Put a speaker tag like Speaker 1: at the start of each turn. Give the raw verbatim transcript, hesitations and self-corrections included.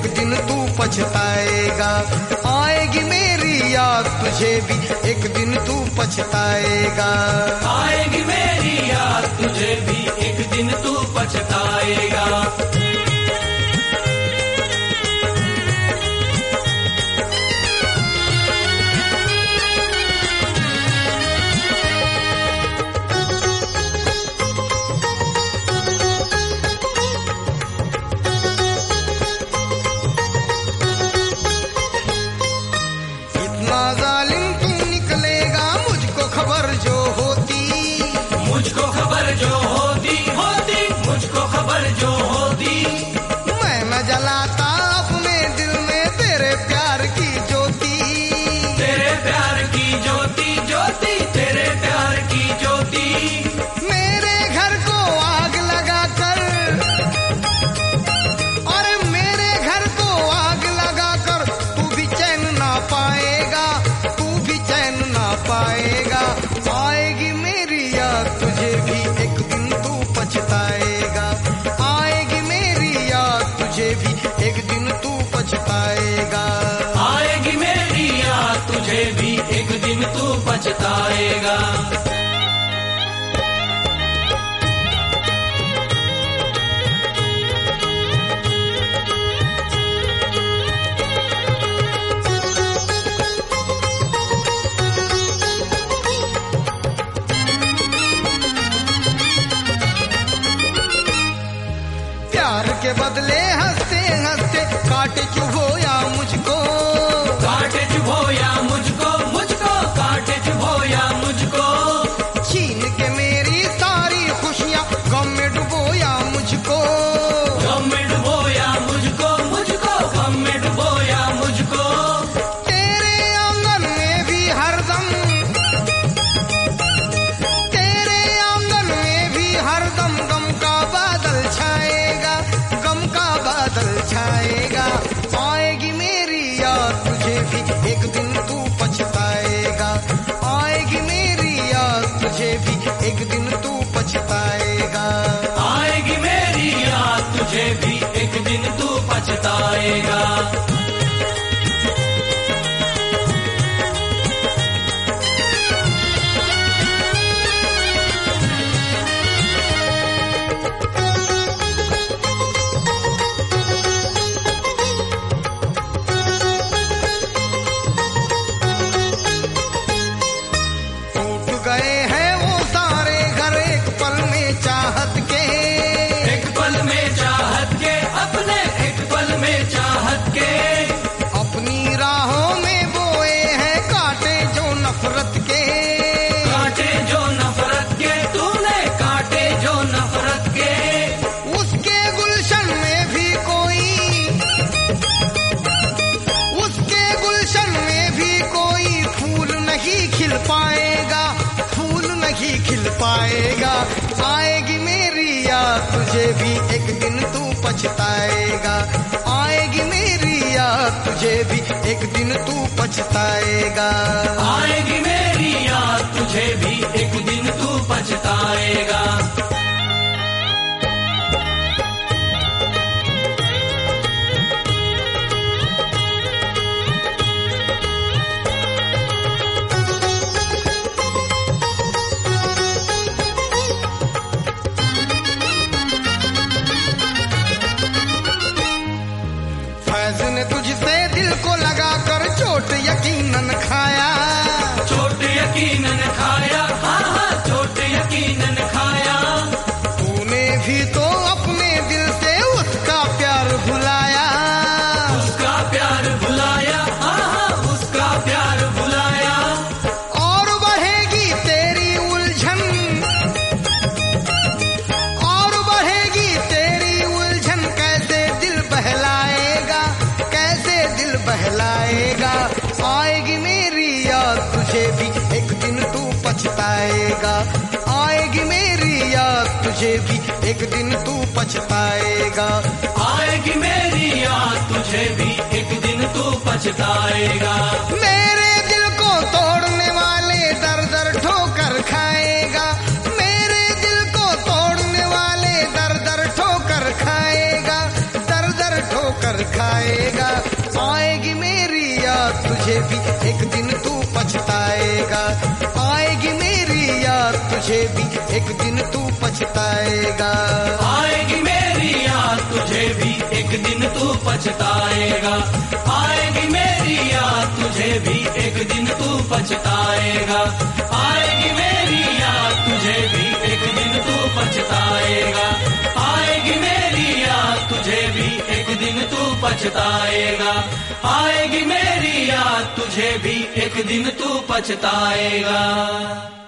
Speaker 1: दिन तू पछताएगा। आएगी मेरी याद तुझे भी एक दिन तू पछताएगा।
Speaker 2: आएगी मेरी याद तुझे भी एक दिन तू पछताएगा।
Speaker 1: जालिम तू निकलेगा मुझको खबर जो होती,
Speaker 2: मुझको खबर जो होती होती मुझको खबर जो होती।
Speaker 1: मैं न जलाता अपने दिल में तेरे प्यार की ज्योति,
Speaker 2: तेरे प्यार की ज्योति ज्योति तेरे प्यार की ज्योति।
Speaker 1: मेरे घर को आग लगा कर, अरे मेरे घर को आग लगा कर तू भी चैन ना पाएगा, पाएगा। आएगी मेरी याद तुझे भी एक दिन तू पछताएगा। आएगी मेरी याद तुझे भी एक दिन तू पछताएगा।
Speaker 2: आएगी मेरी याद तुझे भी एक दिन तू पछताएगा।
Speaker 1: प्यार के बदले हंसते हंसते काटे चुभोया मुझको,
Speaker 2: काटे चुभोया मुझको मुझको काटे चुभोया मुझको।
Speaker 1: छीन के मेरी सारी खुशियाँ गम में डुबोया मुझको,
Speaker 2: गम में डुबोया मुझको मुझको गम में डुबोया मुझको।
Speaker 1: तेरे आंगन में भी हरदम, तेरे आंगन में भी हरदम गम का बादल छाएगा, गम का बादल छाएगा। आएगी मेरी याद तुझे भी एक दिन तू पछताएगा। आएगी मेरी याद तुझे भी एक दिन तू पछताएगा।
Speaker 2: आएगी मेरी याद तुझे भी एक दिन तू पछताएगा।
Speaker 1: गए हैं वो सारे घर एक पल में चाहत के,
Speaker 2: एक पल में चाहत के अपने एक पल में चाहत के।
Speaker 1: अपनी राहों में बोए हैं कांटे जो नफरत के,
Speaker 2: कांटे जो नफरत के तूने कांटे जो नफरत के।
Speaker 1: उसके गुलशन में भी कोई, उसके गुलशन में भी कोई फूल नहीं खिल पाएगा, नहीं खिल पाएगा। आएगी मेरी याद तुझे भी एक दिन तू पछताएगा। आएगी मेरी याद तुझे भी एक दिन तू पछताएगा।
Speaker 2: आएगी मेरी याद तुझे भी एक दिन तू पछताएगा।
Speaker 1: तुझसे दिल को लगा कर चोट यकीनन खाया,
Speaker 2: चोट यकीनन खाया हाँ हाँ चोट यकीनन खाया।
Speaker 1: तूने भी तो अपने दिल से उसका प्यार भुलाया,
Speaker 2: उसका प्यार भुलाया हाँ हाँ उसका प्यार भुलाया।
Speaker 1: और बढ़ेगी तेरी उलझन, और बढ़ेगी तेरी उलझन कैसे दिल बहलाएगा, दिल बहलाएगा। आएगी मेरी याद तुझे भी एक दिन तू पछताएगा। आएगी मेरी याद तुझे भी एक दिन तू पछताएगा।
Speaker 2: आएगी मेरी याद तुझे भी एक दिन तू पछताएगा।
Speaker 1: मेरे दिल को तोड़ने वाले दर दर ठोकर खाएगा, मेरे दिल को तोड़ने वाले दर दर ठोकर खाएगा, दर दर ठोकर खाएगा। भी एक दिन तू पछताएगा। आएगी मेरी याद तुझे भी एक दिन तू पछताएगा।
Speaker 2: आएगी मेरी याद तुझे भी एक दिन तू पछताएगा। आएगी मेरी याद तुझे भी एक दिन तू पछताएगा। आएगी मेरी याद तुझे भी एक दिन तू पछताएगा। आएगी मेरी याद तुझे भी एक दिन तू पछताएगा। आएगी मेरी याद तुझे भी एक दिन तू पछताएगा।